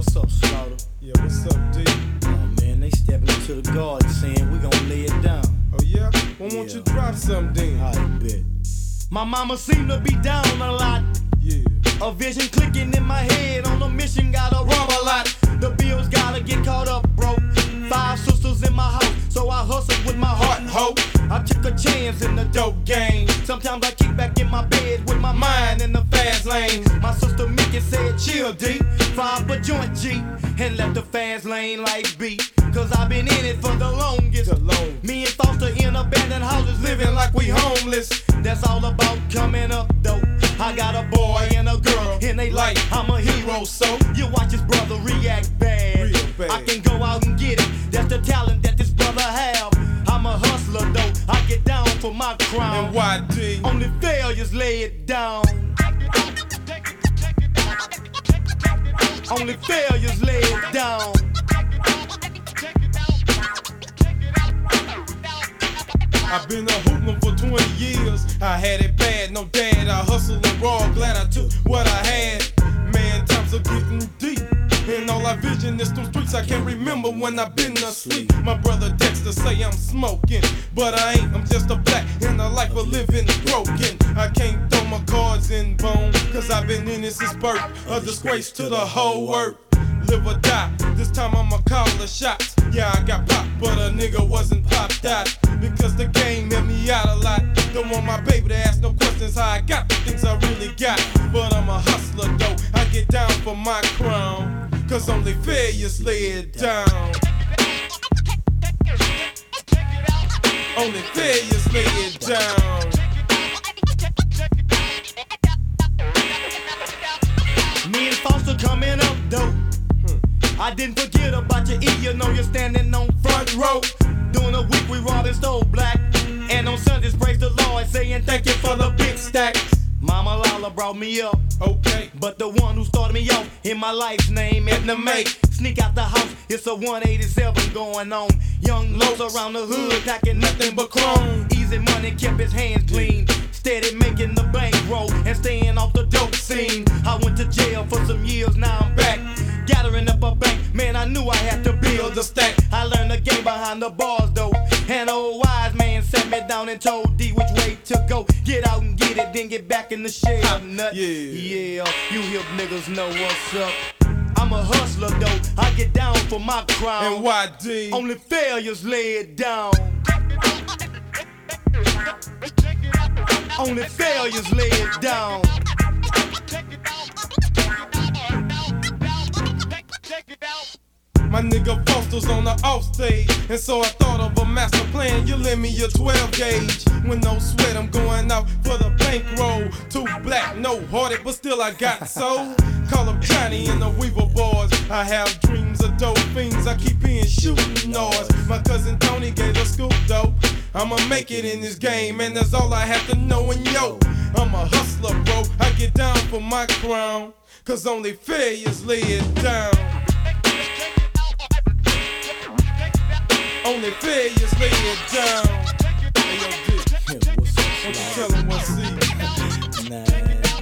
what's up, Slaughter? Yeah, what's up, D? Oh man, they stepping into the garden saying we gon' lay it down. Oh yeah? Well, won't you drop something? I bet. My mama seem to be down a lot. Yeah. A vision clicking in my head, on a mission, gotta rob a lot. The bills gotta get caught up, bro. 5 sisters in my house, so I hustle with my heart and hope. I took a chance in the dope game. Sometimes I kick back in my bed with my mind in the fast lane. My sister Mickey said, chill, D. Fire up a joint, G, and let the fast lane life be. Cause I've been in it for the longest. Me and Foster in abandoned houses, living like we homeless. That's all about coming up, though. I got a boy and a girl, and they like I'm a hero. So you watch his brother react bad. Real bad. I can go out and get it. That's the talent that this brother have. I'm a hustler, though. I get down for my crown. And why, D? Only failures lay it down. Only failures lay it down. I've been a hoopin' for 20 years. I had it bad, no dad. I hustled and raw, glad I took what I had. Man, times are getting deep. And all I vision is through streets. I can't remember when I've been asleep. My brother Dexter say I'm smoking, but I ain't. I'm just a black and a life of living broken. I can't throw my cards in bone, cause I've been in this since birth. A disgrace to the whole world. Live or die, this time I'ma call the shots. Yeah, I got popped, but a nigga wasn't popped out. Because the game hit me out a lot. Don't want my baby to ask no questions how I got the things I really got. But I'm a hustler though, I get down for my crown. Cause only failures lay it down. Only failures lay it down. Me and Foster coming up though. I didn't forget about your E, you know you're standing on front row. During a week we robbing stole black. And on Sundays praise the Lord, saying thank you for the big stack. Mama Lala brought me up, okay, but the one who started me off in my life's name, Edna May. Sneak out the house, it's a 187 going on. Young Los around the hood, packing nothing but chrome. Easy money kept his hands clean. Steady making the bank roll and staying off the dope scene. I went to jail for some years, now I'm back. Gathering up a bank, man, I knew I had to build a stack. I learned the game behind the bars though. An old wise man sat me down and told D which way to go. Get out and get it, then get back in the shell, nut. Yeah, you hip niggas know what's up. I'm a hustler though, I get down for my crown. and why, D? Only failures lay it down. Only failures lay it down. My nigga Foster's on the off stage, and so I thought of a master plan. You lend me your 12 gauge. With no sweat, I'm going out for the bankroll. Too black, no hearted, but still I got soul. Call up Johnny and the Weaver boys. I have dreams of dope things. I keep hearing shooting noise. My cousin Tony gave a scoop though. I'ma make it in this game, and that's all I have to know. And yo, I'm a hustler, bro. I get down for my crown, cause only failures lay it down. Only failures lay it down. Hey, yo, D, won't you tell him what's see? Nah.